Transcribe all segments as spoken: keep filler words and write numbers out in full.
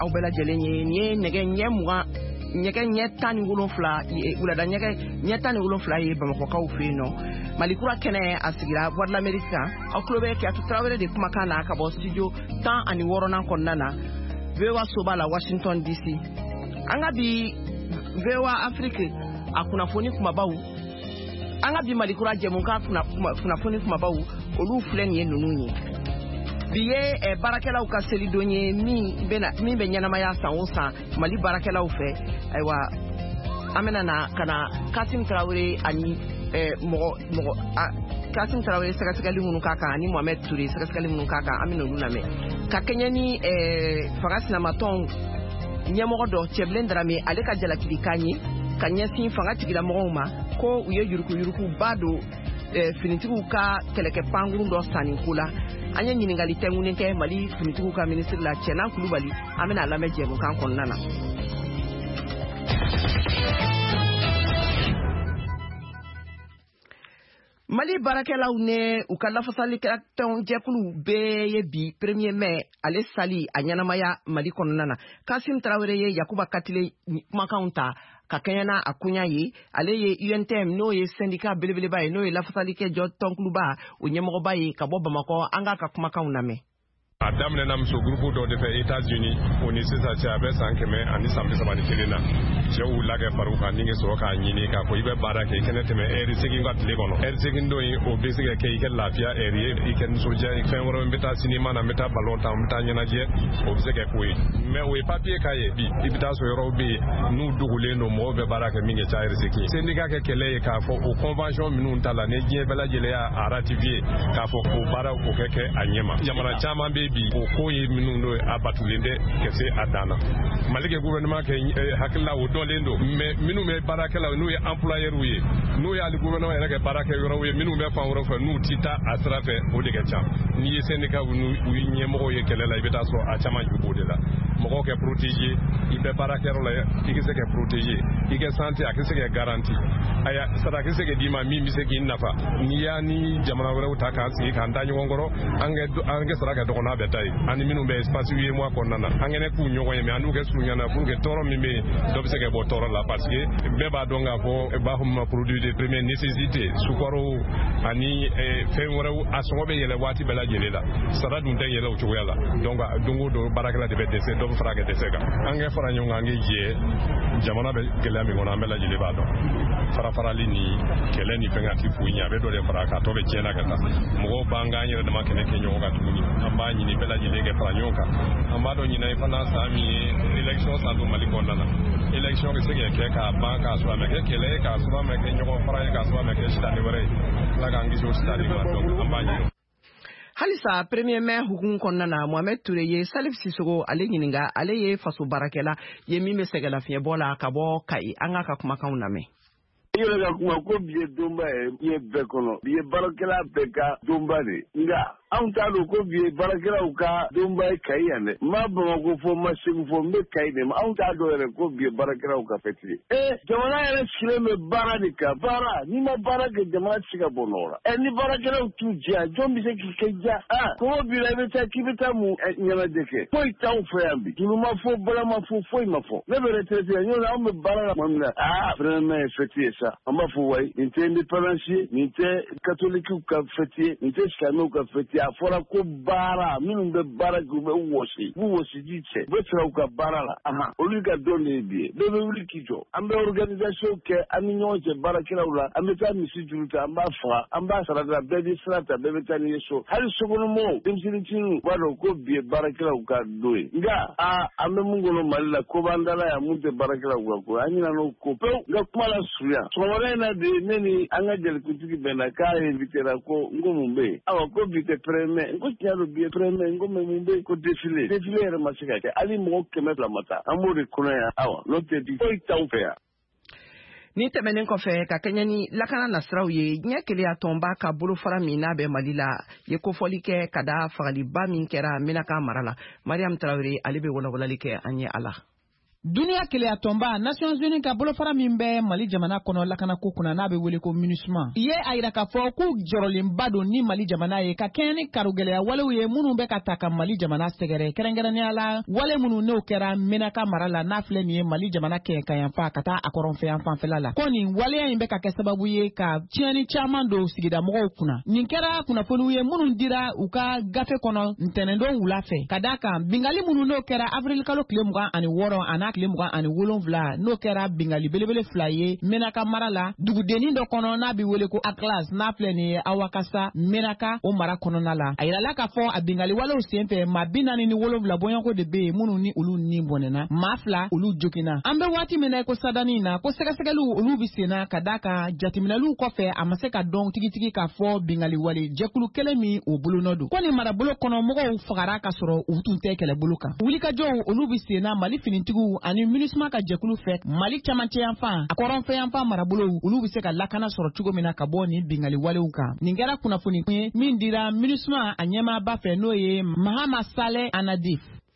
aw bɛɛ lajɛlen ye nin ye nɛgɛ ɲɛ mugan ɲɛgɛn ɲɛ tan ni wolonfila wulada ɲɛgɛn ɲɛ tan ni wolonfila ye bamakɔkaw fɛ yen nɔ malikura kɛnɛ a sigira voie de l'Amérique kan aw tulo bɛ Kiyatu Tarawele de kumakan na ka bɔ studio tan ani wɔɔrɔnan kɔnɔna na V O A soba la Washington D C an ka bi V O A Afrique a kunnafoni kumabaw an ka bi malikura jɛmukan kunnafoni kumabaw olu filɛ nin ye ninnu ye bi ye baarakɛlaw ka selidon ye min bɛ ɲɛnamaya san o san Mali baarakɛlaw fɛ ayiwa an bɛna na ka na Kasim Tarawele ani mɔgɔ mɔgɔ Kasim Tarawele sɛgɛsɛgɛli minnu k'a kan ani Mohamed Touré sɛgɛsɛgɛli minnu k'a kan an bɛna olu lamɛn ka kɛɲɛ ni fanga sinamatɔn ɲɛmɔgɔ dɔ Cɛbilen Darame ale ka jalakilikan ye ka ɲɛsin fanga tigilamɔgɔw ma ko u ye yurukuyurukuba don finitigiw ka kɛlɛkɛ pankurun dɔ sanni ko la an ye ɲininkali tɛŋunen kɛ Mali finitigiw ka ministre la Cɛna Kulubali an bɛna lamɛn jɛmukan kɔnɔna na. Mali baarakɛlaw ne u ka lafasalikɛlaw jɛkulu bɛɛ ye bi premier mai ale sali a ɲɛnamaya Mali kɔnɔna na. Kasim Tarawele ye Yakuba Katile kumakanw ta ka kɛɲɛna a kunya ye ale ye U N T M n'o ye syndicat belebeleba ye n'o ye lafasalikɛ jɔ tɔnkuluba o ɲɛmɔgɔba ye ka bɔ Bamakɔ an ka ka kumakanw lamɛn. A daminɛna muso gurupu dɔ de fɛ États-Unis o ni sisan cɛ a bɛ san kɛmɛ ani san bi saba ni kelen na cɛw wulila kɛ far'u kan ni sɔrɔ k'a ɲini k'a fɔ i bɛ baara kɛ i kɛnɛ tɛmɛ ɛri segin ka tile kɔnɔ ɛri segin dɔ in o bɛ se ka kɛ i kɛ lafiya ɛri ye i kɛ nisɔndiya fɛn wɛrɛ n bɛ taa sinima na n bɛ taa balon ta n bɛ taa ɲɛnajɛ o bɛ se ka k'o ye mɛ o ye papiye k'a ye bi i bɛ taa sɔrɔ yɔrɔw bɛ yen n'u dogolen don mɔgɔw bɛ baara kɛ min kɛ ca ɛri segin syndicat kɛ kɛlɛ ye k'a fɔ o convention minnu ta la ni diɲɛ bɛɛ lajɛlen y'a ratifié k'a fɔ o baara o kɛ kɛ a ɲɛma jamana caman bɛ bi o ko ye minnu n'o a batulen tɛ ka se a dan na Mali kɛ gouvernement kɛ hakilila o dɔnlen don mais minnu bɛ baarakɛlaw n'u ye employeur ye n'u y'ale gouvernement yɛrɛ kɛ baarakɛ yɔrɔ ye minnu bɛ fan wɛrɛ fɛ n'u ti taa a sira fɛ o de ka ca n'i ye syndicat n'u ɲɛmɔgɔw ye kɛlɛ la i bɛ taa sɔrɔ a caman ju b'o de la mɔgɔw kɛ protégé i bɛ baarakɛyɔrɔ la i ka se ka protégé i ka santé a ka se ka garanti aya sara ka se ka d'i ma min bɛ se k'i nafa n'i y'a ni jamana wɛrɛw ta k'an sigi k'an da ɲɔgɔn kɔrɔ an ka sara ka dɔgɔnɔ bɛɛ ta ye ani minnu bɛ espace ye moi kɔnɔna na an kɛnɛ k'u ɲɔgɔn ye mais an n'u kɛ surunyana pour que tɔɔrɔ min bɛ yen dɔ bɛ se ka bɔ tɔɔrɔ la parce que bɛɛ b'a dɔn k'a fɔ b'a fɔ ma produit de première nécessité sukaro ani fɛn wɛrɛw a sɔngɔ bɛ yɛlɛ waati bɛɛ lajɛlen la sara dun tɛ yɛlɛ o cogoya la donc don o don baarakɛla de bɛ dɛsɛ dɔ bɛ fara ka dɛsɛ kan an ka fara ɲɔgɔn kan an ka jɛ jamana bɛ gɛlɛya min kɔnɔ an bɛɛ lajɛlen b'a dɔn fara farali ni kɛlɛ ni fɛn ka ti foyi ɲɛ a bɛ dɔ de fara k'a tɔ bɛ tiɲɛna ka taa mɔgɔw b'an k'an yɛrɛ dama kɛnɛ kɛ ɲɔgɔn kan tuguni an b'a ɲini bɛɛ lajɛlen kɛ fara ɲɔgɔn kan an b'a dɔn ɲinan fana san min ye élection san don Mali kɔnɔna na élection bɛ se ka kɛ k'a ban k'a sɔrɔ a ma kɛ kɛlɛ ye k'a sɔrɔ a ma kɛ ɲɔgɔn fara ye k'a sɔrɔ a ma kɛ sitani wɛrɛ ye Ala k'an kisi o sitani ma donc an b'a ɲini. Halisa premier mai hukumu kɔnɔna na Mohamed Touré ye Salif Sisogo ale ɲininka ale ye faso baarakɛla ye min bɛ sɛgɛlafiɲɛbɔ la ka bɔ Kayi an ka ka kumakanw lamɛn. I yɛrɛ ka kuma ko bi ye donba ye i ye bɛɛ kɔnɔ bi ye baarakɛla bɛɛ ka donba de nka anw t'a dɔn ko bi ye baarakɛlaw ka donba ye Kayi yan dɛ n b'a Bamako fɔ n ma Segu fɔ n bɛ Kayi de ma anw t'a dɔn yɛrɛ ko bi ye baarakɛlaw ka fɛti ye ee jamana yɛrɛ sigilen bɛ baara de kan baara n'i ma baara kɛ jamana ti se ka bɔ nɔgɔ la ɛ ni baarakɛlaw t'u diya jɔn bɛ se k'i kɛ diya aa kɔngɔ b'i la i bɛ taa k'i bɛ taa mun ɲɛnajɛ kɛ foyi t'anw fɛ yan bi tulu ma fɔ bala ma fɔ foyi ma fɔ ne bɛ retraité yan ɲɔgɔn anw bɛ baara la tuma min na aa vraiment ye fɛti ye sa an b'a fɔ wayi nin tɛ indépendance ye nin tɛ catholique ka fɛti ye nin tɛ silamɛw ka fɛti ye a fɔra ko baara minnu bɛ baara kɛ u bɛ wɔsi u bɛ wɔsiji cɛ u bɛ fɛ u ka baara la ahan olu ka dɔn de ye bi ye bɛɛ bɛ wuli k'i jɔ an bɛ organisation kɛ an ni ɲɔgɔn cɛ baarakɛlaw la an bɛ taa misi juru ta an b'a faga an b'a sarada bɛɛ bɛ sira ta bɛɛ bɛ taa n'i ye so hali sokɔnɔmɔgɔw denmisɛnninw b'a dɔn ko bi ye baarakɛlaw ka don ye nka a an bɛ mun kɔnɔ Mali la ko b'an dala yan mun tɛ baarakɛlaw ka ko an ɲinɛ n'o ko pewu nka kuma la surunya sɔgɔmada in na de ne ni an ka jalikuntigi bɛnna k'a invitera ko n ko mun bɛ yen awa ko bi tɛ premier n ko tiɲɛ don bi ye premier n ko mɛ mun bɛ yen ko défilé défilé yɛrɛ ma se ka kɛ hali mɔgɔ kɛmɛ fila ma taa an b'o de kɔnɔ yan awa n'o tɛ bi foyi t'anw fɛ yan. Ni tɛmɛnen kɔfɛ ka kɛɲɛ ni lakana nasiraw ye ɲɛ keleya tɔnba ka bolofara min n'a bɛ Mali la ye kofɔli kɛ ka da fagaliba min kɛra Menaka mara la Mariam Tarawele ale bɛ walawalali kɛ an ye a la. Dunia Kelea Tomba, Nations Unies ka bolofara min bɛ Mali jamana kɔnɔ lakana ko kunna n'a bɛ wele ko MINUSMA. Iye a yira k'a fɔ k'u jɔrɔlenba don ni Mali jamana ye ka kɛɲɛ ni karugɛlɛya walew ye minnu bɛ ka ta ka Mali jamana sɛgɛrɛ kɛrɛnkɛrɛnnenya la wale minnu n'o kɛra Menaka mara la n'a filɛ nin ye Mali jamana kɛɲɛ ka yanfa ka taa a kɔrɔnfɛ fanfɛla la. Ko nin waleya in bɛ ka kɛ sababu ye ka tiɲɛni caman don sigida mɔgɔw kunna. Nin kɛra kunnafoniw ye minnu dira u ka gafe kɔnɔ ntɛnɛndon wula fɛ. Ka d'a kan bingali minnu n'o kɛra avril kalo tile mugan ani wɔɔrɔ a n'a tile mugan ani wolonwula n'o kɛra bingali belebele fila ye Menaka mara la dugudennin dɔ kɔnɔ n'a bɛ wele ko Atlas n'a filɛ nin ye Awakasa Menaka o mara kɔnɔna la. A yirala k'a fɔ a bingali walew senfɛ maa bi naani ni wolonwula bɔɲɔgɔnko de bɛ yen minnu ni olu ni bɔnɛna maa fila olu joginna. An bɛ waati min na ko sadani na ko sɛgɛsɛgɛliw olu bɛ senna ka d'a kan jateminɛliw kɔfɛ a ma se ka dɔn tigitigi k'a fɔ bingali wale jɛkulu kelen min o bolonɔ don. Ko nin marabolo kɔnɔ mɔgɔw fagara ka sɔrɔ u tun tɛ kɛlɛbolo kan. Wulikajɔw olu bɛ senna Mali finitigiw ani MINUSMA ka jɛkulu fɛ Mali camancɛ yanfan a kɔrɔnfɛ yanfan marabolow olu bɛ se ka lakana sɔrɔ cogo min na ka bɔ nin bingali walew kan. Nin kɛra kunnafoni ye min dira MINUSMA a ɲɛmaaba fɛ n'o ye Mahama Saleh Anadif.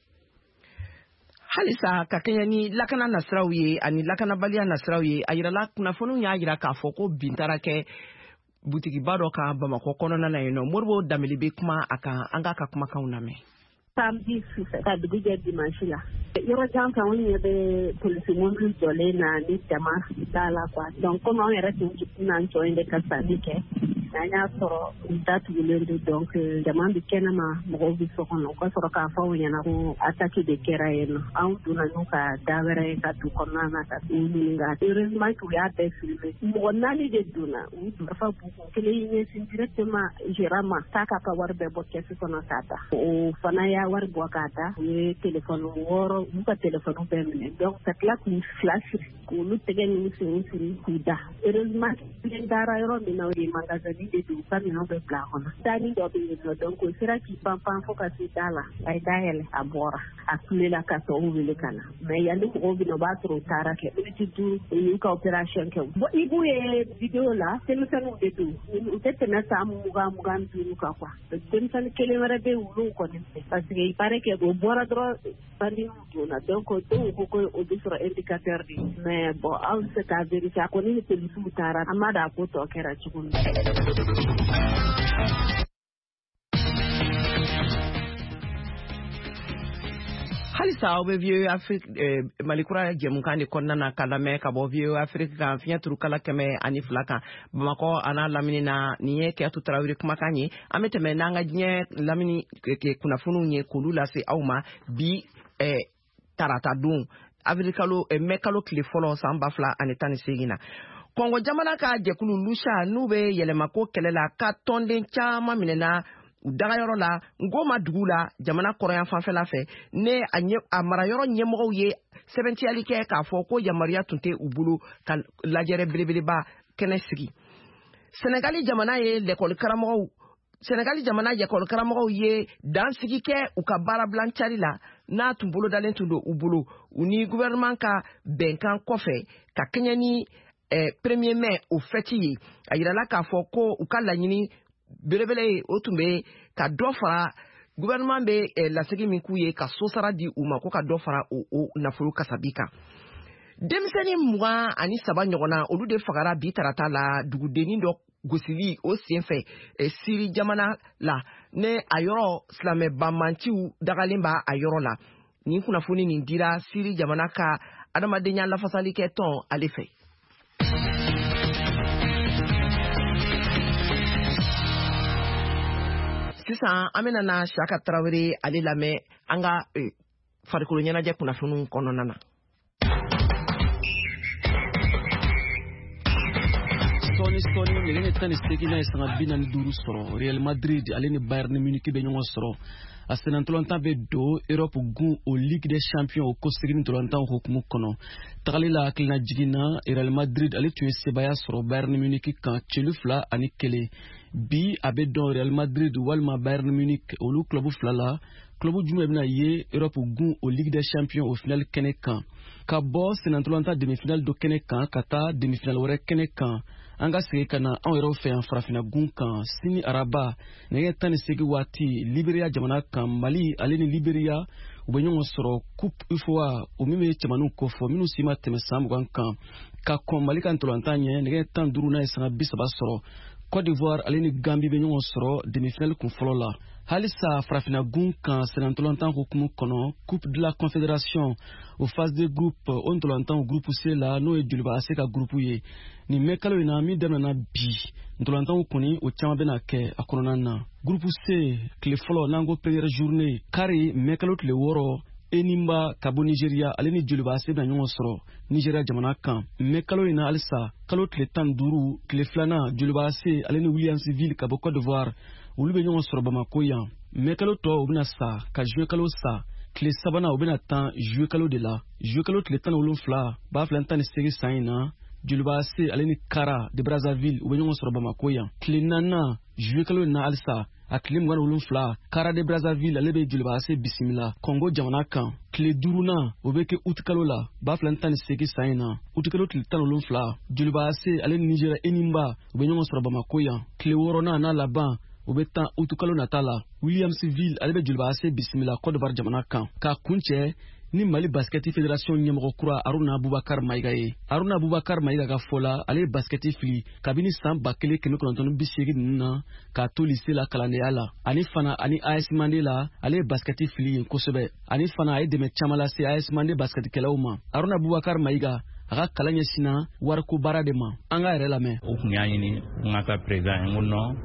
Halisa ka kɛɲɛ ni lakana nasiraw ye ani lakanabaliya nasiraw ye a yirala kunnafoniw y'a yira k'a fɔ ko bin taara kɛ butikiba dɔ kan Bamakɔ kɔnɔna na yen nɔ. Moribo Dameli bɛ kuma a kan an k'a ka kumakanw lamɛn. Samedi sufɛ ka dugu jɛ dimanche la yɔrɔ jan fɛ anw ɲɛ bɛ polisi mobili jɔlen na ni jama t'a la quoi donc comme anw yɛrɛ tun n'an jɔ yen de ka sanni kɛ n'an y'a sɔrɔ u datugulen don donc jama bɛ kɛnɛma mɔgɔw bɛ so kɔnɔ u ka sɔrɔ k'a fɔ aw ɲɛna ko attaque de kɛra yen nɔ anw donna n'u ka da wɛrɛ ye ka du kɔnɔna na ka u ɲininka heureusement que u y'a bɛɛ filmé mɔgɔ naani de donna u dafa bugu kelen yi ɲɛsin directement gérant ma k'a k'a ka wari bɛɛ bɔ kɛsi kɔnɔ k'a ta o fana y'a wari bɔ k'a ta u ye téléphone wɔɔrɔ u ka téléphone bɛɛ minɛ donc ka tila k'u fila siri k'olu tɛgɛ ni senw siri k'u da heureusement kelen taara yɔrɔ min na o ye magasin de don u ka minɛnw bɛɛ bila a kɔnɔ dani dɔ bɛ yen nɔ donc o sera k'i panpan fo ka se da la a ye dayɛlɛ a bɔra a kulela ka tɔw wele ka na mais yanni mɔgɔw bɛ na o b'a sɔrɔ u taara kɛ miniti duuru u y'u ka opération kɛ bon i b'u ye vidéo la denmisɛnninw de don u tɛ tɛmɛ san mugan mugan duuru kan quoi denmisɛnnin kelen wɛrɛ bɛ yen olu kɔni parce que il paraît que o bɔra dɔrɔn bandiw donna donc dɔw ko ko o bɛ sɔrɔ indicateur de mais bon aw bɛ se k'a vérifier a kɔni ni polisiw taara an b'a dɔn a ko tɔ kɛra cogo min. Halisa aw bɛ V O A Afrique Malikura jɛmukan de kɔnɔna na ka lamɛn ka bɔ V O A Afrique kan fiɲɛ turu kala kɛmɛ ani fila kan Bamakɔ a n'a lamini na nin ye Kiyatu Tarawele kumakan ye an bɛ tɛmɛ n'an ka diɲɛ lamini kunnafoniw ye k'olu lase aw ma bi tarata don avril kalo mai kalo tile fɔlɔ san ba fila ani tan ni seegin na. Kɔngɔ jamana ka jɛkulu Lucha n'u bɛ yɛlɛmako kɛlɛ la ka tɔnden caman minɛna u dagayɔrɔ la Ngoma dugu la jamana kɔrɔyan fanfɛla fɛ ne a marayɔrɔ ɲɛmɔgɔw ye sɛbɛntiyali kɛ k'a fɔ ko yamaruya tun tɛ u bolo ka lajɛrɛ belebeleba kɛnɛ sigi. Senegali jamana ye l'école karamɔgɔw Senegali jamana l'école karamɔgɔw ye dansigi kɛ u ka baarabila cari la n'a tun bolo dalen tun don u bolo u ni gouvernement ka bɛnkan kɔfɛ ka kɛɲɛ ni premier mai o fɛti ye a yirala k'a fɔ ko u ka laɲini belebele o tun bɛ ka dɔ fara gouvernement bɛ lasegi min k'u ye ka so sara di u ma ko ka dɔ fara o nafolo kasabi kan. Denmisɛnnin mugan ani saba ɲɔgɔnna olu de fagara bi tarata la dugudennin dɔ gosili o senfɛ Siri jamana la ne a yɔrɔ silamɛ banmantiw dagalen b'a a yɔrɔ la. Nin kunnafoni nin dira Siri jamana ka adamadenya lafasali kɛ tɔn ale fɛ. Sisan an bɛna na Saka Tarawele ale lamɛn an ka farikolo ɲɛnajɛ kunnafoniw kɔnɔna na. Sɔɔni sɔɔni nɛgɛ tan ni seegin na ye sanga bi naani ni duuru sɔrɔ Real Madrid ale ni Bayern Munich bɛ ɲɔgɔn sɔrɔ a senatɔlɔntan bɛ don Europe gun o Ligue des Champions o ko segin tɔlɔntan hukumu kɔnɔ tagali la hakilina jiginna Real Madrid ale tun ye sebaya sɔrɔ Bayern Munich kan celu fila ani kelen bi a bɛ dɔn Real Madrid walima Bayern Munich olu club fila la club jumɛn bɛna ye Europe gun o Ligue des Champions o final kɛnɛ kan ka bɔ senatɔlɔntan demi-finale do kɛnɛ kan ka taa demi-finale wɛrɛ kɛnɛ kan an ka segin ka na anw yɛrɛw fɛ yan farafina gun kan sini araba nɛgɛ tan ni seegin waati Liberia jamana kan Mali ale ni Liberia u bɛ ɲɔgɔn sɔrɔ coupe U F O A o min bɛ cɛmaninw kofɔ minnu si ma tɛmɛ san mugan kan ka kɔn Mali ka ntolantan ɲɛ nɛgɛ tan duuru n'a ye sanga bi saba sɔrɔ. Côte d'Ivoire ale ni Gambie bɛ ɲɔgɔn sɔrɔ demi-finale kun fɔlɔ la. Halisa farafinna gun kan sɛnɛ ntolantan hukumu kɔnɔ Coupe de la Confédération o phase de groupe o ntolantan groupe C la n'o ye Joliba A C ka groupe ye. Nin mɛ kalo in na min daminɛna bi ntolantanw kɔni o caman bɛna kɛ a kɔnɔna na. Groupe C tile fɔlɔ n'an ko première journée kari mɛ kalo tile wɔɔrɔ Enimba ka bɔ Nigeria ale ni Joliba A C bɛna ɲɔgɔn sɔrɔ Nigeria jamana kan. Mɛ kalo in na halisa kalo tile tan duuru tile filanan Joliba A C ale ni Williamsville ka bɔ Côte d'Ivoire olu bɛ ɲɔgɔn sɔrɔ Bamako yan. Mɛ kalo tɔ u bɛna sa ka juillet kalo sa tile sabanan u bɛna tan juillet kalo de la. Juillet kalo tile tan ni wolonfila b'a filɛ tan ni segin san in na Joliba A C ale ni Kara de Brazzaville u bɛ ɲɔgɔn sɔrɔ Bamako yan. Tile naaninan juillet kalo in na halisa a tile mugan ni wolonfila Kara de Brazzaville ale bɛ Joliba A C bisimila Congo jamana kan. Tile duurunan o bɛ kɛ août kalo la b'a filɛ tan ni segin san in na août kalo tile tan ni wolonfila Joliba A C ale ni Nigeria Enimba u bɛ ɲɔgɔn sɔrɔ Bamako yan. Tile wɔɔrɔnan n'a laban o bɛ tan août kalo nata la Williamsville ale bɛ Joliba A C bisimila Côte d'Ivoire jamana kan. K'a kun cɛ ni Mali basketi fédération ɲɛmɔgɔ kura Aruna Bubakar Mayiga ye. Aruna Bubakar Mayiga ka fɔ la ale ye basketi fili kabini san ba kelen kɛmɛ kɔnɔntɔn ni bi seegin ninnu na k'a to lycée la kalandenya la. Ani fana ani A S Mandela ale ye basketi fili yen kosɛbɛ. Ani fana a ye dɛmɛ caman lase A S Mandela basketikɛlaw ma. Aruna Bubakar Mayiga a ka kalan ɲɛsinna wariko baara de ma. An ka yɛrɛ lamɛn. O kun y'a ɲini n ka taa président n ko non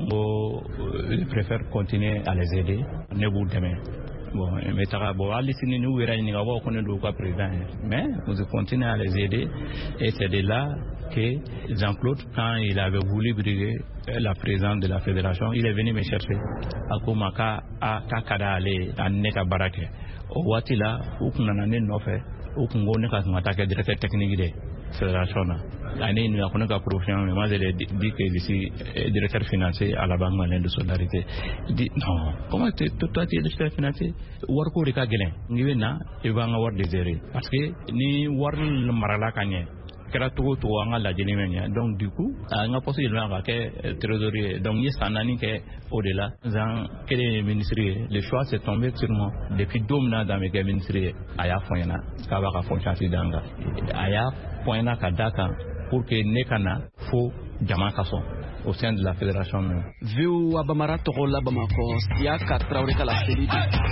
bon je préfère continuer à les aider ne b'u dɛmɛ. Bon, mais taga bon ali sini ni wera ni gawo ko ne do ka président mais nous continuons à les aider et c'est de là que Jean-Claude quand il avait voulu briguer la présidente de la fédération il est venu me chercher à Komaka à Kakada aller à Neka Barake au Watila ou kunana ne nofe ou kungo ne ka mataka directeur technique de fédération na ani ni akona ka profession mais moi je l'ai dit que je suis directeur financier à la banque malienne de solidarité dit non comment tu toi tu es directeur financier war ko reka gelen ngi na e ba nga war de gérer parce que ni war le marala kanye kera togo to nga la jeni menya donc du coup nga possible nga ke trésorier donc ni sanani ke au delà zan quel ministre le choix s'est tombé sur moi depuis domna dans mes ministres aya foyena ka ba ka fonction danga aya foyena ka daka pour que nekana fo jama kaso au sein de la fédération même. Vu Abamara Torola Bamako, ya ka Traoré kala seli.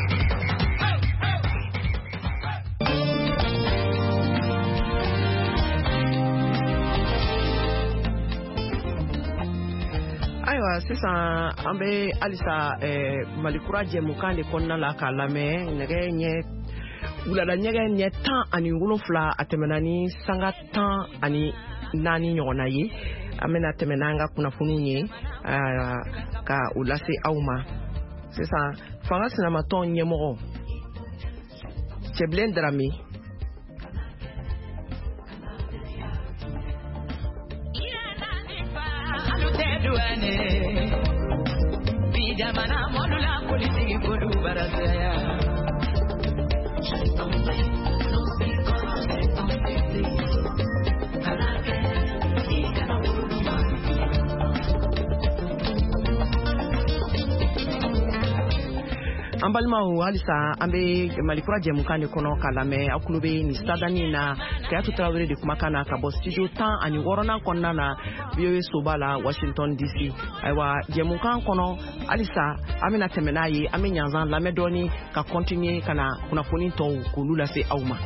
Ayiwa sisan an bɛ halisa Malikura jɛmukan de kɔnɔna la k'a lamɛn nɛgɛ ɲɛ wulada ɲɛgɛn ɲɛ tan ani wolonfila a tɛmɛna ni sanga tan ani naani ɲɔgɔnna ye an bɛna tɛmɛ n'an ka kunnafoniw ye ka u lase aw ma sisan fanga sinamatɔn ɲɛmɔgɔ Cɛbilen Darame an balimaw halisa an bɛ Malikura jɛmukan de kɔnɔ k'a lamɛn aw tulo bɛ nin sadani na Kayatu Tarawele de kumakan na ka bɔ studio tan ani wɔɔrɔnan kɔnɔna na V O A soba la Washington D C ayiwa jɛmukan kɔnɔ halisa an bɛna tɛmɛ n'a ye an bɛ ɲanzan lamɛn dɔɔni ka continuer ka na kunnafoni tɔw k'olu lase aw ma.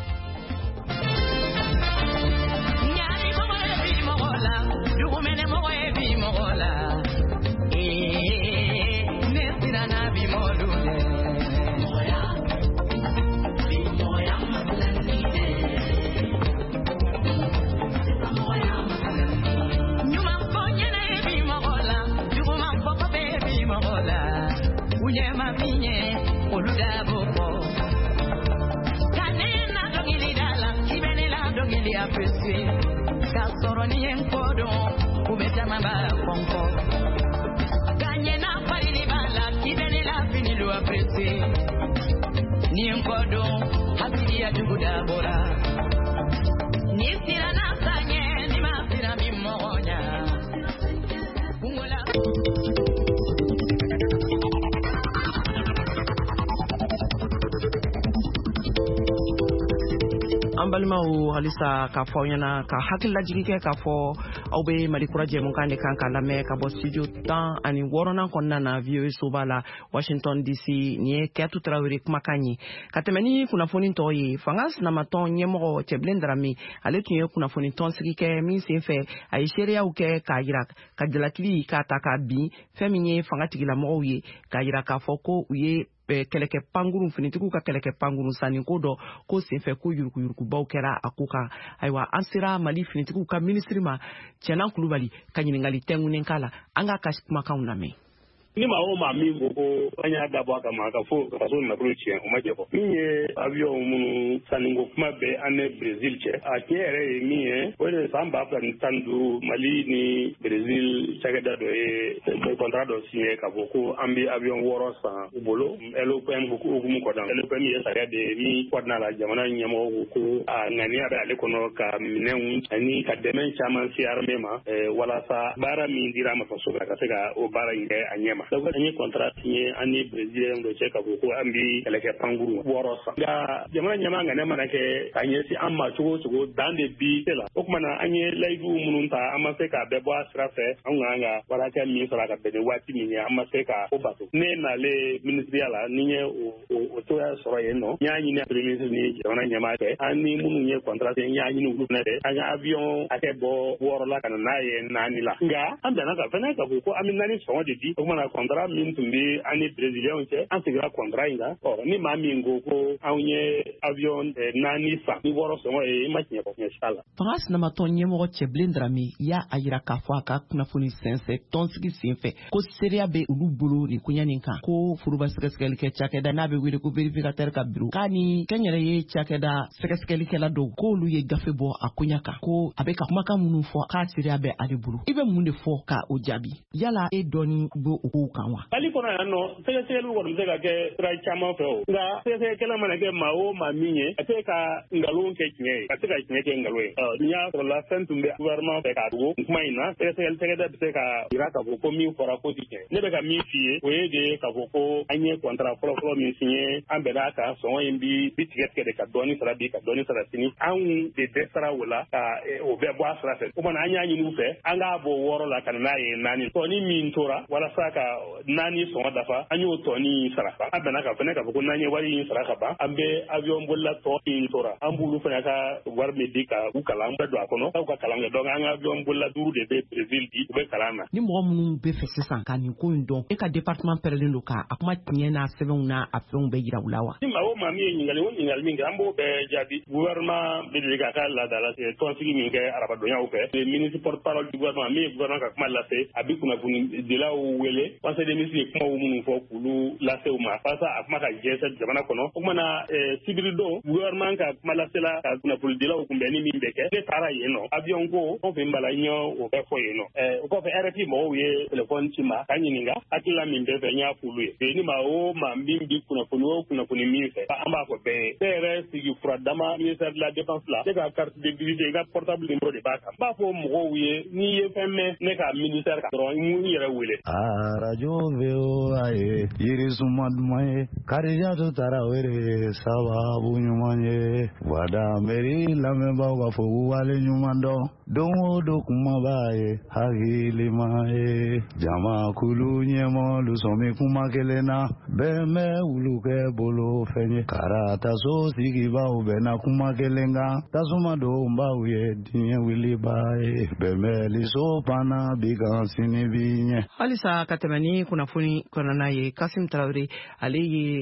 an balimaw halisa k'a fɔ aw ɲɛna ka hakililajigi kɛ k'a fɔ aw bɛ Mali kura jɛmukan de kan ka lamɛn ka bɔ studio tan ani wɔɔrɔnan kɔnɔna na V O A soba la Washington D C nin ye Kɛtu Tarawele kumakan ye ka tɛmɛ ni kunnafoni tɔw ye fanga sinamatɔn ɲɛmɔgɔ Cɛbilen Darame ale tun ye kunnafoni tɔnsigi kɛ min sen fɛ a ye seereyaw kɛ k'a jira ka jalakili k'a ta k'a bin fɛn min ye fanga tigilamɔgɔw ye k'a jira k'a fɔ ko u ye kɛlɛkɛ pangurun finitigiw ka kɛlɛkɛ pangurun sanni ko dɔ ko senfɛ ko yurukuyurukubaw kɛra a ko kan ayiwa an sera Mali finitigiw ka minisiri ma Cɛna Kulubali ka ɲininkali tɛngunen k'a la an k'a ka kumakanw lamɛn. Ni maa o maa min ko ko an y'a dabɔ a kama ka fɔ ka so nafolo tiɲɛ o ma jɛ fɔ min ye avion minnu sanninko kuma bɛ an ni Brésil cɛ a tiɲɛ yɛrɛ ye min ye o de san ba fila ni tan ni duuru Mali ni Brésil cakɛda dɔ ye contrat dɔ signé ka fɔ ko an bɛ avion wɔɔrɔ san u bolo L O P M hukumu kɔnɔ L O P M ye sariya de ye min kɔnɔna la jamana ɲɛmɔgɔ ko a ŋaniya bɛ ale kɔnɔ ka minɛnw ani ka dɛmɛ caman se armée ma walasa baara min dira ma faso ka se ka o baara in kɛ a ɲɛ ma. Donc an ye contrat signé an ni Brésilien dɔ cɛ ka fɔ ko an bɛ kɛlɛkɛ panguru wɔɔrɔ san nka jamana ɲɛmaa ŋaniya mana kɛ ka ɲɛsin an ma cogo o cogo dan de bi la o tuma na an ye layidu minnu ta an ma se k'a bɛɛ bɔ a sira fɛ an kan ka warakɛ min sɔrɔ ka bɛn ni waati min ye an ma se ka o bato ne nale ministeriya la ni ye o toya sɔrɔ yen nɔ n y'a ɲini premier ministre ni jamana ɲɛmaa fɛ an ni minnu ye contrat signé n y'a ɲini olu fana fɛ an ka avion hakɛ bɔ wɔɔrɔ la ka na n'a ye naani la nka an bɛnna ka fɛnɛ ka fɔ ko an bɛ naani sɔngɔ de di o tuma na contrat min tun bɛ an ni Brésilien cɛ an sigira contrat in kan ɔ ni maa min ko ko anw ye avion naani san ni wɔɔrɔ sɔngɔ ye i ma tiɲɛ fɔ tiɲɛ sira la. Fanga sinamatɔn ɲɛmɔgɔ Cɛbilen Darame y'a a jira k'a fɔ a ka kunnafoni sɛnsɛn tɔnsigi senfɛ ko seereya bɛ olu bolo nin koɲɛ nin kan ko foroba sɛgɛsɛgɛlikɛ cakɛda n'a bɛ wele ko vérificateur ka bureau k'a ni kɛnyɛrɛye cakɛda sɛgɛsɛgɛlikɛla dɔw k'olu ye gafe bɔ a koɲɛ kan ko a bɛ ka kumakan minnu fɔ k'a seereya bɛ ale bolo i bɛ mun de fɔ ka o jaabi yala e dɔɔni b'o o kow kan wa. Mali kɔnɔ yan nɔ sɛgɛsɛgɛliw kɔni bɛ se ka kɛ sira caman fɛ o nka sɛgɛsɛgɛlikɛla mana kɛ maa o maa min ye a tɛ ka nkalon kɛ tiɲɛ ye a tɛ ka tiɲɛ kɛ nkalon ye ɔ n'i y'a sɔrɔ la fɛn tun bɛ gouvernement fɛ k'a dogo kuma in na sɛgɛsɛgɛli sɛgɛda bɛ se ka jira k'a fɔ ko min fɔra ko ti tiɲɛ ne bɛ ka min f'i ye o ye de k'a fɔ ko an ye contrat fɔlɔfɔlɔ min signé an bɛn'a kan sɔngɔ in bi bi tigɛ tigɛ de ka dɔɔni sara bi ka dɔɔni sara sini anw de dɛsɛ sara o la ka o bɛɛ bɔ a sira fɛ o kumana an y'a ɲini u fɛ an k'a bɔ wɔɔrɔ la ka na n'a ye naani tɔni min tora walasa ka naani sɔngɔ dafa an y'o tɔni sara an bɛnna ka fɛnɛ k'a fɔ ko n'an ye wari in sara ka ban an bɛ avion bolila tɔ min tora an b'olu fana ka wari min di ka u kalan bɛɛ don a kɔnɔ aw ka kalan kɛ donc an ka avion bolila duuru de bɛ Brésil di u bɛ kalan na. Ni mɔgɔ minnu bɛ fɛ sisan ka nin ko in dɔn e ka département pɛrɛlen don ka a kuma tiɲɛ n'a sɛbɛnw n'a a fɛnw bɛɛ yira u la wa. Ni maa o maa min ye ɲininkali o ɲininkali min kɛ an b'o bɛɛ jaabi gouvernement bɛ deli k'a ka laadala tɔnsigi min kɛ arabadonyaw fɛ ministre porte parole du gouvernement min ye gouvernement ka kuma lase a bɛ kunnafoni dilaw wele conseil des ministres ye kumaw minnu fɔ k'olu lase u ma walasa a kuma ka jɛnsɛn jamana kɔnɔ o kumana sibiri don gouvernement ka kuma lasela ka kunnafoni dilaw kunbɛnni min bɛ kɛ ne taara yen nɔ avion ko fɛn fɛn b'a la n y'o bɛɛ fɔ yen nɔ o kɔfɛ R F I mɔgɔw ye téléphone ci ma ka ɲininka hakilila min bɛɛ fɛ n y'a f'olu ye ni maa o maa min bi kunnafoni o kunnafoni min fɛ an b'a fɔ bɛɛ ye bɛɛ yɛrɛ sigi fura dama ministère de la défense la ne ka carte de visite i ka portable numéro de b'a kan n b'a fɔ mɔgɔw ye n'i ye fɛn mɛn ne ka ministère kan dɔrɔn i yɛrɛ wele. arajo V O A ye yirisuma duman ye Karijatu Tarawele sababu ɲuman ye wada meri lamɛnbaaw ka fɔ wale ɲuman dɔn don o don kuma b'a ye hakilima ye jamakulu ɲɛmɔlu sɔmi kuma kelen na bɛɛ bɛ wulu kɛ bolo fɛn ye karataso sigibaw bɛnna kuma kelen kan tasuma don baw ye diɲɛ wiliba ye bɛnbɛliso panna bi kan sini bi ɲɛ. Halisa ka tɛmɛ ni kunnafoni kɔnɔna ye Kasim Tarawele ale ye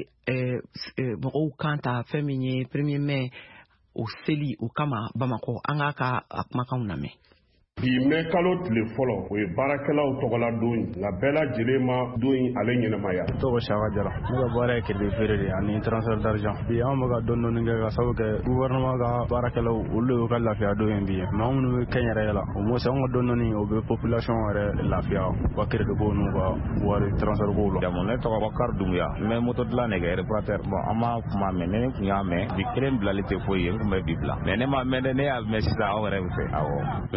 mɔgɔw kan ta fɛn min ye premier mai o seli o kama Bamakɔ an k'a ka a kumakanw lamɛn. Bi mɛ kalo tile fɔlɔ o ye baarakɛlaw tɔgɔla don nka bɛɛ lajɛlen ma don in ale ɲɛnamaya. Tɔgɔ Saka Jara ne ka baara ye crédit feere de ani transfert d'argent. Bi an bɛ ka dɔɔni dɔɔni kɛ ka sababu kɛ gouvernement ka baarakɛlaw olu y'u ka lafiya don in bi ye mais an minnu bɛ kɛnyɛrɛye la au moins an ka dɔɔni dɔɔni o bɛ population yɛrɛ lafiya u ka crédit ko n'u ka wari transfert kow la. Jamu ne tɔgɔ Bakari Dunbuya n bɛ moto dilan de kɛ réparateur bon an ma kuma mɛn ne tun y'a mɛn bi kelen bilali tɛ foyi ye n tun bɛ bi bila mais ne ma mɛn dɛ ne y'a mɛn sisan aw yɛrɛ bɛ fɛ awɔ. Ne tɔgɔ Mamu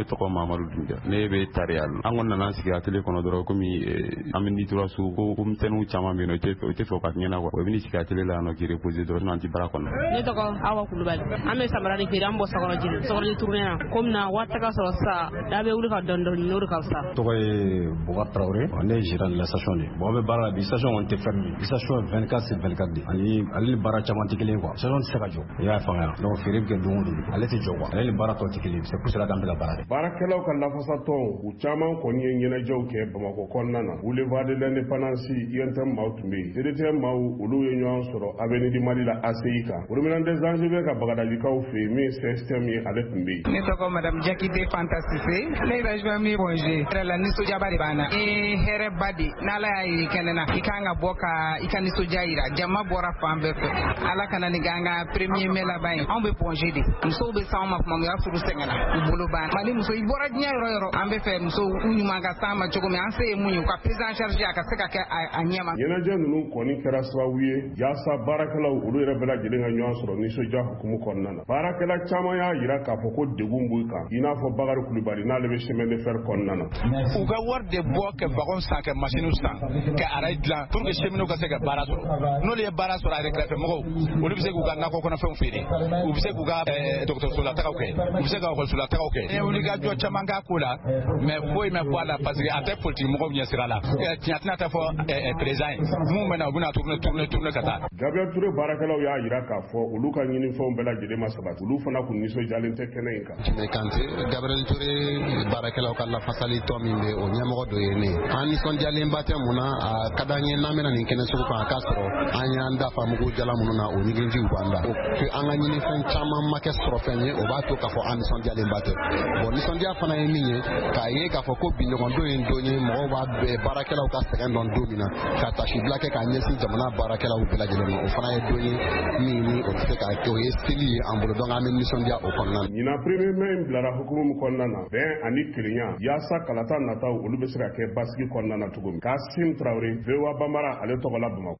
Amadu Dunja ne be Tarial an kɔni nana sigi atelier kɔnɔ dɔrɔn komi an bɛ nitura su ko ko misɛnninw caman bɛ yen nɔ o tɛ fɔ ka ɲɛna quoi o bɛ ni sigi atelier la yan nɔ k'i reposer dɔrɔn sinon an tɛ baara kɔnɔ. Ne tɔgɔ Awa Kulubali an bɛ samara de feere an bɔ Sakɔrɔ jeli Sakɔrɔ tournée na komi na waati ka sɔrɔ sa da bɛ wuli ka dɔn dɔn n'o de ka fisa. Tɔgɔ ye Bouba Traoré ne ye gérant de la station de bon an bɛ baara la bi station on tɛ fermé station vingt-quatre sur vingt-quatre de ani ale ni baara caman tɛ kelen quoi station tɛ se ka jɔ i y'a faamuya donc feere bɛ kɛ don o don ale tɛ jɔ quoi ale ni baara tɔ tɛ kelen c'est pour cela k'an bɛ ka baara kɛ. Baarakɛlaw ka lafasatɔn u caman kɔni ye ɲɛnajɛw kɛ Bamakɔ kɔnɔna na boulevard de l'indépendance I N T maaw tun bɛ yen C D T maaw olu ye ɲɔgɔn sɔrɔ avenue du Mali la A C I kan Rominant des Anges bɛ ka Bagadalikaw fɛ yen min système ye ale tun bɛ yen. Ne tɔgɔ Madame Jakite Fanta Sise ne ye région min Bonje yɛrɛ la nisɔndiyaba de b'an na ee hɛrɛba de n'Ala y'a ye kɛnɛ na i kan ka bɔ ka i ka nisɔndiya jira jama bɔra fan bɛɛ fɛ Ala kana nin kɛ an ka premier mai laban ye anw bɛ Bonje de musow bɛ s'anw ma kuma min o y'a furu sɛgɛnna u bolo banna Mali muso i bɔra diɲɛ yɔrɔ yɔrɔ an bɛ fɛ musow u ɲuman ka s'an ma cogo min an se ye mun ye u ka prise en charge a ka se ka kɛ a ɲɛma. Ɲɛnajɛ ninnu kɔni kɛra sababu ye yaasa baarakɛlaw olu yɛrɛ bɛɛ lajɛlen ka ɲɔgɔn sɔrɔ nisɔndiya hukumu kɔnɔna na baarakɛla caman y'a jira k'a fɔ ko degun b'u kan i n'a fɔ Bakari Kulubali n'ale bɛ chemin de fer kɔnɔna na. U ka wari de bɔ ka wagon san ka machine san ka arrêt dilan pour que cheminot ka se ka baara sɔrɔ n'olu ye baara sɔrɔ a retraite mɔgɔw olu bɛ se k'u ka nakɔ kɔnɔfɛnw feere u bɛ se k'u ka dɔgɔtɔrɔso la tagaw kɛ u bɛ se ka ekɔliso la tagaw kɛ. N wuli ka jɔ caman k'a ko la mais foyi ma bɔ a la parce que a tɛ politique mɔgɔw ɲɛ sira la tiɲɛ tɛna tɛ fɔ président ye mun bɛ na u bɛ na tourner tourner tourner ka taa. Gabriel Touré baarakɛlaw y'a jira k'a fɔ olu ka ɲinifɛnw bɛɛ lajɛlen ma sabati olu fana kun nisɔndiyalen tɛ kɛnɛ in kan. Kɛmɛ Kante Gabriel Touré baarakɛlaw ka lafasali tɔ min bɛ o ɲɛmɔgɔ dɔ ye ne an nisɔndiyalenba tɛ mun na a ka d'an ye n'an bɛna nin kɛnɛ sugu kan a k'a sɔrɔ an y'an da famugu jala minnu na o ɲiginjiw b'an da o an ka ɲinifɛn caman ma kɛ sɔrɔ fɛn ye o b'a to k'a fɔ an nisɔndiyalenba tɛ bon nisɔndiya fana ye min ye k'a ye k'a fɔ ko biɲɔgɔndon ye don ye mɔgɔw b'a baarakɛlaw ka sɛgɛn dɔn don min na ka tasibila kɛ k'a ɲɛsin jamana baarakɛlaw bɛɛ lajɛlen ma o fana ye don ye min ni o tɛ se ka kɛ o ye seli ye an bolo donc an bɛ nisɔndiya o kɔnɔna na. Ɲinan premier mai in bilara hukumu min kɔnɔna na bɛn ani kelenya yaasa kalata nataw olu bɛ se ka kɛ basigi kɔnɔna na cogo min Kasim Traoré V O A Bambara ale tɔgɔ la Bamakɔ.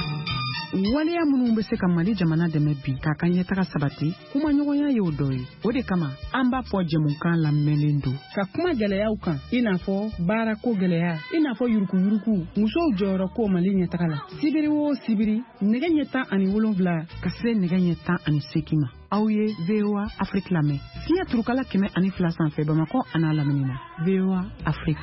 Waleya minnu bɛ se ka Mali jamana dɛmɛ bi k'a ka ɲɛtaga sabati kuma ɲɔgɔnya ye o dɔ ye o de kama an b'a fɔ jɛmukan lamɛnlen don ka kuma gɛlɛyaw kan i n'a fɔ baarako gɛlɛya i n'a fɔ yurukuyuruku musow jɔyɔrɔ ko Mali ɲɛtaga la sibiri o sibiri nɛgɛ ɲɛ tan ani wolonwula ka se nɛgɛ ɲɛ tan ani seegin ma aw ye V O A Afrique lamɛn fiɲɛ turukala kɛmɛ ani fila sanfɛ Bamakɔ a n'a lamini na V O A Afrique.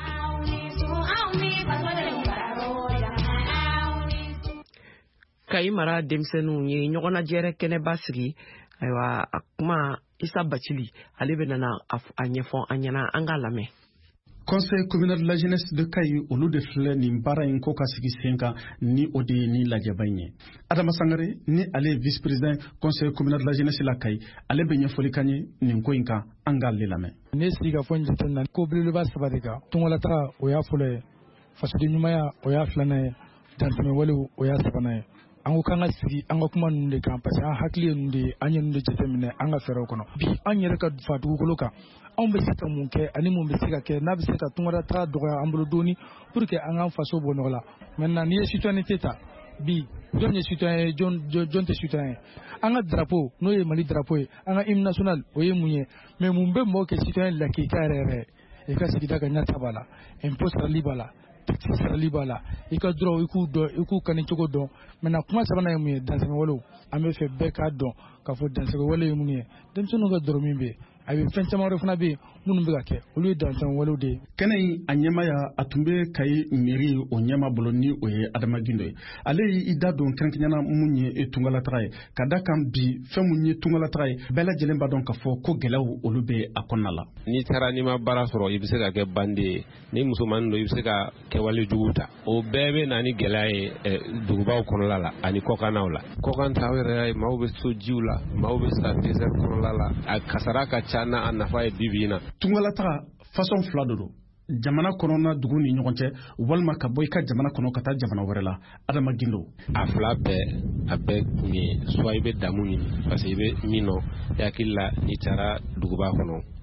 Kayi mara denmisɛnninw ye ɲɔgɔnnajɛrɛ kɛnɛba sigi ayiwa a kuma Isa Bacili ale bɛ nana a ɲɛfɔ an ɲɛna an k'a lamɛn. Conseil communal de la jeunesse de Kayi olu de filɛ nin baara in ko ka sigi sen kan ni o de ye ni lajɛba in ye. Adama Sangare ni ale ye vice président Conseil communal de la jeunesse la Kayi ale bɛ ɲɛfɔli kan ye nin ko in kan an k'ale lamɛn. Ne sigi ka fɔ n jateminɛ ko belebeleba saba de kan tungalataga o y'a fɔlɔ ye fasoden ɲumanya o y'a filanan ye dantɛmɛwalew o y'a sabanan ye. An ko k'an ka sigi an ka kuma ninnu de kan parce que an hakili ye ninnu de ye an ye ninnu de jateminɛ an ka fɛɛrɛw kɔnɔ bi an yɛrɛ ka fa dugukolo kan anw bɛ se ka mun kɛ ani mun bɛ se ka kɛ n'a bɛ se ka tunkarataga dɔgɔya an bolo dɔɔni pour que an k'an faso bɔ nɔgɔ la maintenant n'i ye citoyenneté ta bi jɔn ye citoyen ye jɔn tɛ citoyen ye an ka drapeau n'o ye Mali drapeau ye an ka hymne national o ye mun ye mais mun bɛ mɔgɔw kɛ citoyen lakika yɛrɛ yɛrɛ i ka sigida ka ɲɛta b'a la impôt sarali b'a la taxe sarali b'a la i ka droit i k'u dɔn i k'u kani cogo dɔn maintenant kuma sabanan ye mun ye dansɛgɛwalew an bɛ fɛ bɛɛ k'a dɔn k'a fɔ dansɛgɛwale ye mun ye denmisɛnninw ka dɔrɔ min bɛ yen a bɛ fɛn caman wɛrɛ fana bɛ yen minnu bɛ ka kɛ olu ye dansɛgɛwalew de ye. Kɛnɛ in a ɲɛmaya a tun bɛ Kayi mairie o ɲɛma bolo ni o ye Adama Gindo ye ale y'i da don kɛrɛnkɛrɛnnenya mun ye tungalataga ye ka da kan bi fɛn mun ye tungalataga ye bɛɛ lajɛlen b'a dɔn k'a fɔ ko gɛlɛyaw olu bɛ a kɔnɔna la. N'i taara n'i ma baara sɔrɔ i bɛ se ka kɛ bande ye ni musomanin don i bɛ se ka kɛwale jugu ta o bɛɛ bɛ na ni gɛlɛya ye dugubaw kɔnɔla la ani kɔkannaw la kɔkan taw yɛrɛ y'a ye maaw bɛ so jiw la maaw bɛ sa désert kɔnɔla la a kasara ka ca n'a nafa ye bi bi in na. Tungalataga façon fila de don jamana kɔnɔna dugu ni ɲɔgɔn cɛ walima ka bɔ i ka jamana kɔnɔ ka taa jamana wɛrɛ la Adama Gindo. A fila bɛɛ a bɛɛ kun ye soit i bɛ damu ɲini parce que i bɛ min nɔ i hakili la n'i taara duguba kɔnɔ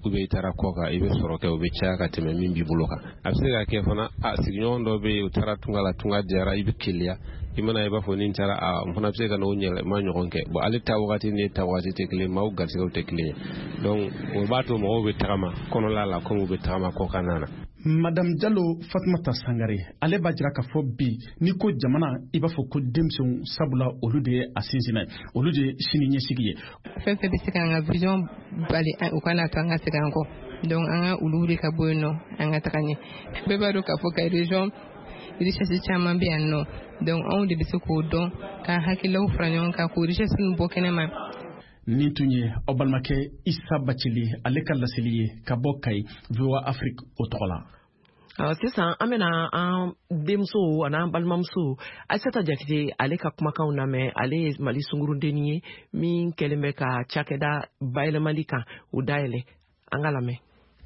u be tara koka i be sɔrɔ kɛ u be caya ka tɛmɛ min b'i bolo kan a bɛ se ka kɛ fana a sigiɲɔgɔn dɔ be u taara tunga la tunga diyara i be keleya i mana i b'a fɔ ni taara a n fana bɛ se ka n'o ɲɛlɛma ɲɔgɔn kɛ bon ale ta wagati ni ta wagati tɛ kelen maaw garisigɛw tɛ kelen ye donc o b'a to mɔgɔw bɛ tagama kɔnɔla la comme u bɛ tagama kɔkan na. Madame Diallo Fatumata Sangare ale b'a jira k'a fɔ bi ni ko jamana i b'a fɔ ko denmisɛnw sabula olu de ye a sinsinna olu de ye sini ɲɛsigi ye. Fɛn fɛn bɛ se k'an ka vision bali u kana to an ka segin an kɔ donc an ka olu de ka bɔ yen nɔ an ka taga ɲɛ bɛɛ b'a dɔn k'a fɔ ka region richesse caman bɛ yan nɔ donc anw de bɛ se k'o dɔn ka hakililaw fara ɲɔgɔn kan k'o richesse ninnu bɔ kɛnɛma. Nin tun ye aw balimakɛ Isa Bacili ale ka laseli ye ka bɔ Kayi V O A Afrique o tɔgɔ la. Sisan an bɛna an denmuso an'an balimamuso Aissata Diakité ale ka kumakanw lamɛn ale ye Mali sungurudenni ye min kɛlen bɛ ka cakɛda bayɛlɛmali kan o dayɛlɛ an ka lamɛn.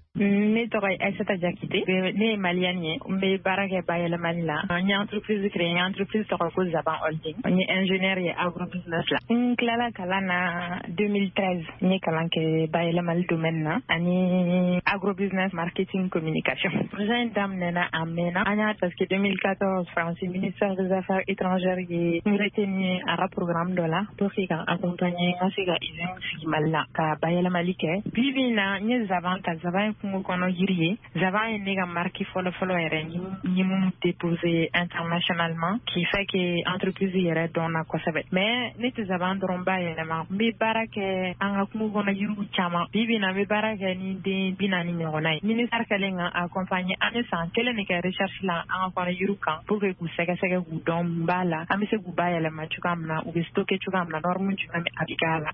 Ne tɔgɔ ye Aissata Diakité ne ye maliyɛni ye n bɛ baara kɛ bayɛlɛmali la n ye entreprise créé n ye entreprise tɔgɔ ko Zaban Holding n ye ingénieur ye agrobusiness la n tilala kalan na deux mille treize n ye kalan kɛ bayɛlɛmali domaine na ani agrobusiness marketing communication projet in daminɛna a mɛnna an y'a parce que deux mille quatorze France ministère des affaires étrangères ye n retenu a ka programme dɔ la pour que ka accompagner n ka se ka usine sigi Mali la ka bayɛlɛmali kɛ bi bi in na n ye Zaban ta Zaban kungo kɔnɔ yiri ye Zaban ye ne ka marque fɔlɔ fɔlɔ yɛrɛ ni mun déposé internationalement qui fait que entreprise yɛrɛ dɔnna kosɛbɛ mais ne tɛ Zaban dɔrɔn ba yɛlɛma n bɛ baara kɛ an ka kungo kɔnɔ yiriw caman bi bi na n bɛ baara kɛ ni den bi naani ɲɔgɔnna ye ministère kɛlen ka accompagner an ye san kelen de kɛ recherche la an ka kɔnɔ yiriw kan pour que k'u sɛgɛsɛgɛ k'u dɔn mun b'a la an bɛ se k'u bayɛlɛma cogoya min na u bɛ stocké cogoya min na norme jumɛn bɛ appliquer a la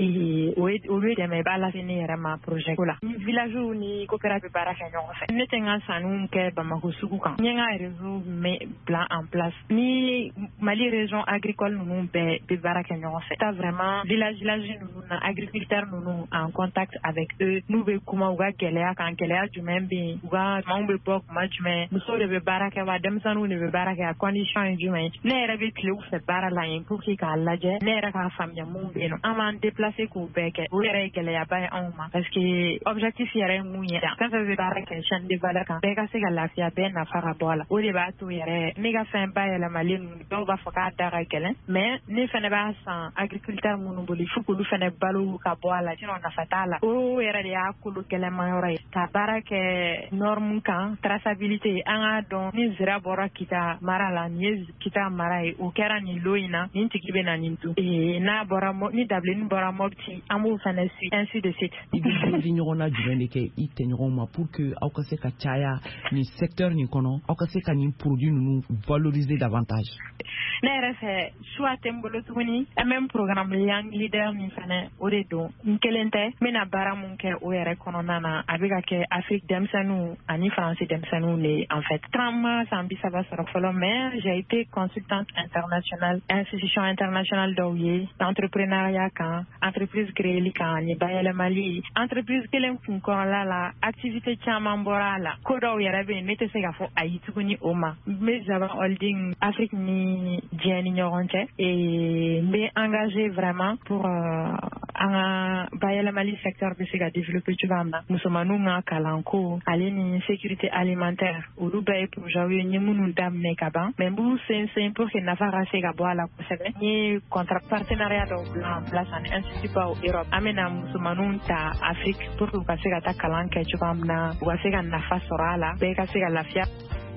o bɛ dɛmɛ i b'a lase ne yɛrɛ ma projet ko la village ni coopérative baara kɛ ɲɔgɔn fɛ ne tɛ n ka sanuw kɛ Bamako sugu kan n ye n ka réseau bila en place ni Mali région agricole ninnu bɛɛ bɛ baara kɛ ɲɔgɔn fɛ ta vraiment village village ninnu na agriculteurs ninnu en contact avec eux n'u bɛ kuma u ka gɛlɛya kan gɛlɛya jumɛn bɛ yen u ka sumanw bɛ bɔ kuma jumɛn musow de bɛ baara kɛ wa denmisɛnninw de bɛ baara kɛ a condition ye jumɛn ye ne yɛrɛ bɛ tile u fɛ baara la yen pour que k'a lajɛ ne yɛrɛ k'a faamuya mun bɛ yen nɔ an b'an déplacer k'o bɛɛ kɛ o yɛrɛ ye gɛlɛyaba ye anw ma parce que objectif yɛrɛ ye mun ye fɛn fɛn bɛ baara kɛ chaîne de valeur kan bɛɛ ka se ka lafiya bɛɛ nafa ka bɔ a la o de b'a to yɛrɛ ne ka fɛn bayɛlɛmalen ninnu dɔw b'a fɔ k'a da ka gɛlɛn mais ne fɛnɛ b'a san agriculteur minnu bolo il faut k'olu fɛnɛ balo ka bɔ a la sinon nafa t'a la o yɛrɛ de y'a kolo gɛlɛnma yɔrɔ ye ka baara kɛ norme kan traçabilité an k'a dɔn ni zira bɔra kita mara la nin ye kita mara ye o kɛra nin lo in na nin tigi bɛ na nin dun n'a bɔra ni dabilenni bɔra Mopti an b'o fɛnɛ suit ainsi de suite. I bɛ di ɲɔgɔn na jumɛn de kɛ i tɛɲɔgɔnw ma pour que aw ka se ka caya nin secteur nin kɔnɔ aw ka se ka nin produit ninnu valoriser davantage. Ne yɛrɛ fɛ choix tɛ n bolo tuguni n bɛ n programme young leader min fɛnɛ o de don n kelen tɛ n bɛna baara mun kɛ o yɛrɛ kɔnɔna na a bɛ ka kɛ Afrique denmisɛnninw ani Faransi denmisɛnninw de ye en fait. Trente san bi saba sɔrɔ fɔlɔ mais j'ai été consultante internationale institution internationale dɔw ye entrepreneuriat kan entreprise créeli kan ani bayɛlɛmali entreprise kelen kun kɔrɔla la activité caman bɔra a la ko dɔw yɛrɛ bɛ yen ne tɛ se k'a fɔ ayi tuguni o ma n bɛ Zaban Holding Afrique ni diɲɛ ni ɲɔgɔn cɛ et n bɛ engagé vraiment pour euh, an ka bayɛlɛmali secteur bɛ se ka développer cogoya min na musomaninw ka kalanko ale ni sécurité alimentaire olu bɛɛ ye projet ye n ye minnu daminɛ ka ban mais n b'u sɛnsɛn pour que nafa ka se ka bɔ a la kosɛbɛ n ye contrat partenariat dɔw bila en place ani institut baw Europe an bɛna musomaninw ta Afrique pour que u ka se ka taa kalan kɛ cogoya min na u ka se ka nafa sɔrɔ a la bɛɛ ka se ka lafiya.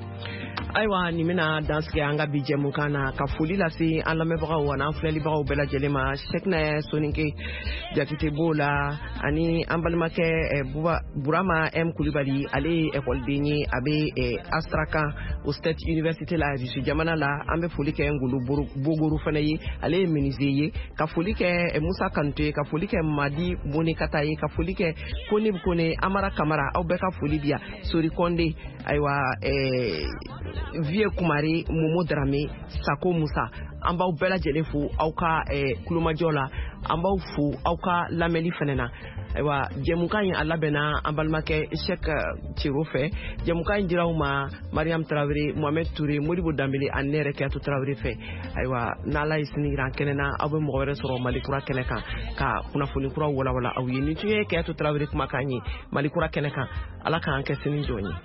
Ayiwa nin bɛna dansigi an ka bi jɛmukan na ka foli lase an lamɛnbagaw ani an filɛlibagaw bɛɛ lajɛlen ma Sɛkinɛ Soninke Diakité b'o la ani an balimakɛ Burama M Kulibali ale ye école-den ye a bɛ Astrakan o State Université la Russie jamana la an bɛ foli kɛ Ngolo Bogoro fana ye ale ye menuisier ye ka foli kɛ Musa Kanute ka foli kɛ Madi Bonikata ye ka foli kɛ Kone Kone Amara Kamara aw bɛɛ ka foli bi yan Sori Konde ayiwa Vie Kumari, Momo Dramé, Sako Moussa, an b'aw bɛɛ lajɛlen fo aw ka kulomajɔ la, an b'aw fo aw ka lamɛnli fɛnɛ na. Ayiwa jɛmukan in a labɛnna an balimakɛ Isɛk Ciro fɛ, jɛmukan in dira aw ma Mariam Tarawele, Mohamed Touré, Modibo Dambele ani ne yɛrɛ Kiyatu Tarawele fɛ. Ayiwa n'Ala ye sini jira an kɛnɛ na aw bɛ mɔgɔ wɛrɛ sɔrɔ Mali kura kɛnɛ kan ka kunnafoni kura walawala aw ye. Nin tun ye Kiyatu Tarawele kumakan ye Mali kura kɛnɛ kan. Ala k'an kɛ sini jɔn ye.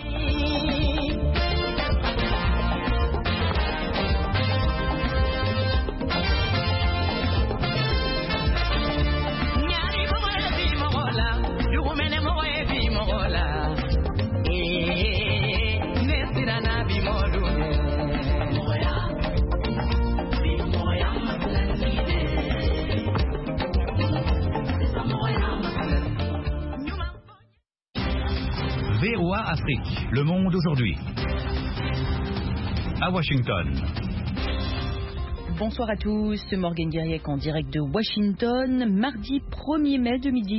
V O A Afrique, le monde aujourd'hui. À Washington. Bonsoir à tous, Morgan Diriek en direct de Washington, mardi premier mai deux mille dix.